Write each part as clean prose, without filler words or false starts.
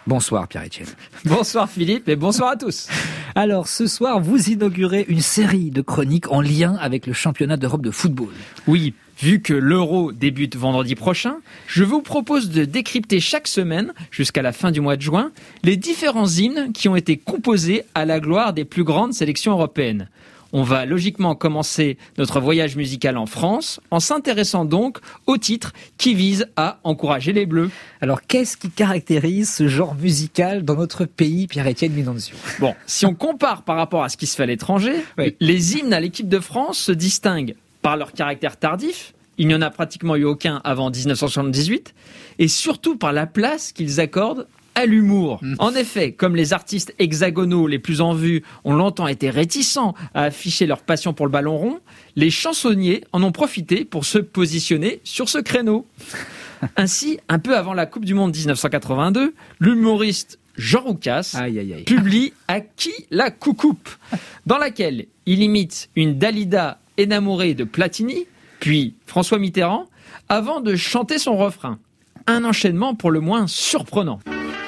Bonsoir Pierre-Etienne. Bonsoir Philippe et bonsoir à tous. Alors ce soir, vous inaugurez une série de chroniques en lien avec le championnat d'Europe de football. Oui, vu que l'Euro débute vendredi prochain, je vous propose de décrypter chaque semaine, jusqu'à la fin du mois de juin, les différents hymnes qui ont été composés à la gloire des plus grandes sélections européennes. On va logiquement commencer notre voyage musical en France, en s'intéressant donc aux titres qui visent à encourager les Bleus. Alors qu'est-ce qui caractérise ce genre musical dans notre pays, Pierre-Etienne Minonzio ? Bon, si on compare par rapport à ce qui se fait à l'étranger, Oui. les hymnes à l'équipe de France se distinguent par leur caractère tardif, il n'y en a pratiquement eu aucun avant 1978, et surtout par la place qu'ils accordent à l'humour. En effet, comme les artistes hexagonaux les plus en vue ont longtemps été réticents à afficher leur passion pour le ballon rond, les chansonniers en ont profité pour se positionner sur ce créneau. Ainsi, un peu avant la Coupe du Monde 1982, l'humoriste Jean Roucas publie « À qui la coucoupe ?», dans laquelle il imite une Dalida énamourée de Platini, puis François Mitterrand, avant de chanter son refrain. Un enchaînement pour le moins surprenant.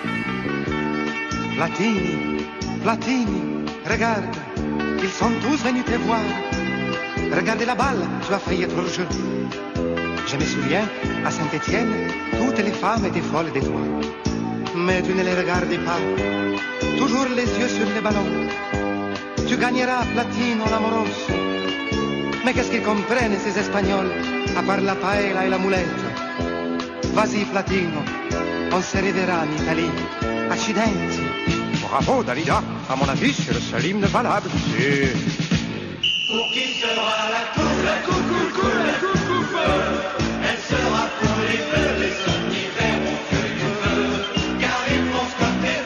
Platini, Platini, regarde, ils sont tous venus te voir. Regardez la balle, tu as failli être hors-jeu. Je me souviens, à Saint-Étienne, toutes les femmes étaient folles de toi. Mais tu ne les regardais pas, toujours les yeux sur le ballon. Tu gagneras, Platino, l'amoroso. Mais qu'est-ce qu'ils comprennent, ces Espagnols, à part la paella et la moulette? Vas-y, Platino, on se reverra en Italie. Accidenti. Bravo, Dalida. À mon avis, c'est le seul hymne valable. Pour qui sera la coucou, la coucoupe? Elle sera pour les bleus, les somnifères au feu du feu. Car ils pensent comme les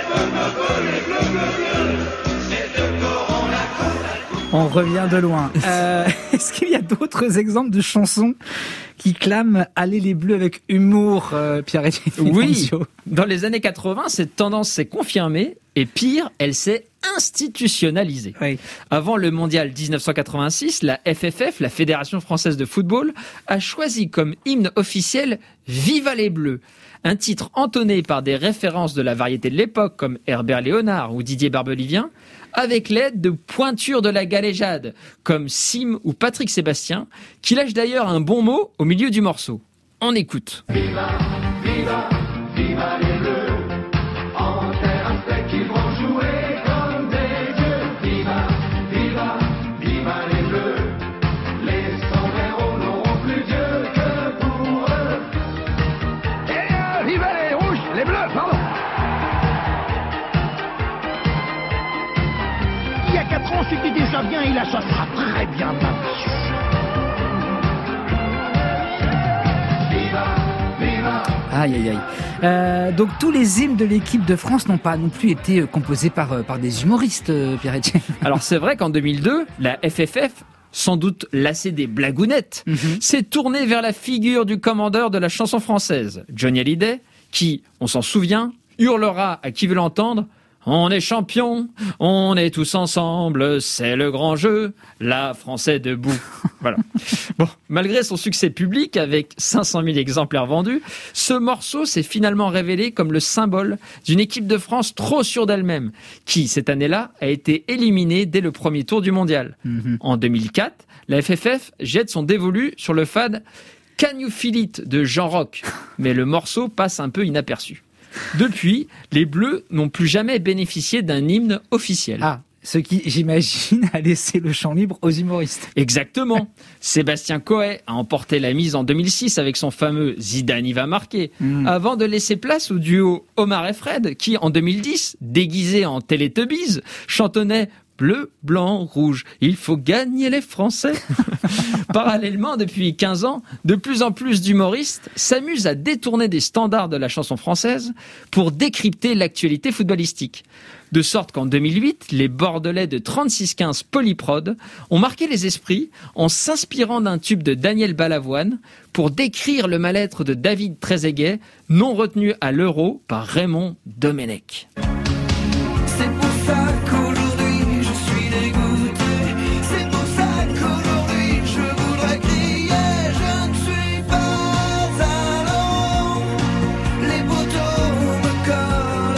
bleus, c'est de Coran la coupe. On revient de loin. Est-ce qu'il y a d'autres exemples de chansons qui clament « Allez les Bleus » avec humour, Pierre-Etienne Minonzio ? Oui, dans les années 80, cette tendance s'est confirmée et pire, elle s'est institutionnalisée. Oui. Avant le mondial 1986, la FFF, la Fédération française de football, a choisi comme hymne officiel « Viva les Bleus », un titre entonné par des références de la variété de l'époque comme Herbert Léonard ou Didier Barbelivien, avec l'aide de pointures de la galéjade, comme Sim ou Patrick Sébastien, qui lâchent d'ailleurs un bon mot au milieu du morceau. On écoute. Viva, viva, viva les bleus. En terre aztèque, ils vont jouer comme des dieux. Viva, viva, viva les bleus. Les sombreros n'auront plus Dieu que pour eux. Et viva les rouges, les bleus, pardon. Il y a 4 ans, c'était déjà bien et là, ça sera très bien maintenant. Aïe, aïe, aïe. Donc tous les hymnes de l'équipe de France n'ont pas non plus été composés par des humoristes, Pierre-Etienne. Alors c'est vrai qu'en 2002, la FFF, sans doute lassée des blagounettes, s'est tournée vers la figure du commandeur de la chanson française, Johnny Hallyday, qui, on s'en souvient, hurlera à qui veut l'entendre « On est champion, on est tous ensemble, c'est le grand jeu, la France est debout. » Voilà. Bon, malgré son succès public avec 500 000 exemplaires vendus, ce morceau s'est finalement révélé comme le symbole d'une équipe de France trop sûre d'elle-même, qui, cette année-là, a été éliminée dès le premier tour du mondial. En 2004, la FFF jette son dévolu sur le fad « Can You Feel It » de Jean Rock, mais le morceau passe un peu inaperçu. Depuis, les Bleus n'ont plus jamais bénéficié d'un hymne officiel. Ah, ce qui, j'imagine, a laissé le champ libre aux humoristes. Exactement. Sébastien Coé a emporté la mise en 2006 avec son fameux Zidane y va marquer, avant de laisser place au duo Omar et Fred, qui, en 2010, déguisé en Teletubbies, chantonnait bleu, blanc, rouge, il faut gagner les Français. Parallèlement, depuis 15 ans, de plus en plus d'humoristes s'amusent à détourner des standards de la chanson française pour décrypter l'actualité footballistique. De sorte qu'en 2008, les Bordelais de 3615 Polyprod ont marqué les esprits en s'inspirant d'un tube de Daniel Balavoine pour décrire le mal-être de David Trezeguet, non retenu à l'Euro par Raymond Domenech. C'est pour ça qu'aujourd'hui je suis dégoûté. C'est pour ça qu'aujourd'hui je voudrais crier. Je ne suis pas allant. Les poteaux me collent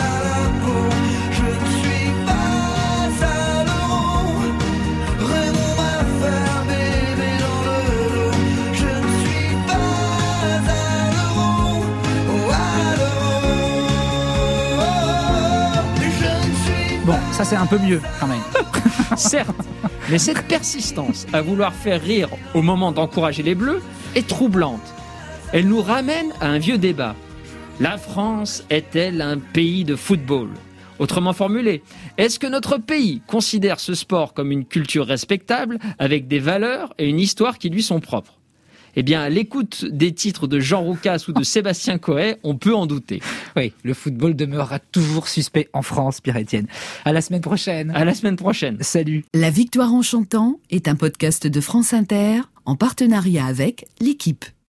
Ça, c'est un peu mieux, quand même. Certes, mais cette persistance à vouloir faire rire au moment d'encourager les Bleus est troublante. Elle nous ramène à un vieux débat. La France est-elle un pays de football ? Autrement formulé, est-ce que notre pays considère ce sport comme une culture respectable, avec des valeurs et une histoire qui lui sont propres ? Eh bien, à l'écoute des titres de Jean Roucas ou de Sébastien Coët, on peut en douter. Oui, le football demeurera toujours suspect en France, Pierre-Étienne. À la semaine prochaine. À la semaine prochaine. Salut. La Victoire en chantant est un podcast de France Inter en partenariat avec L'Équipe.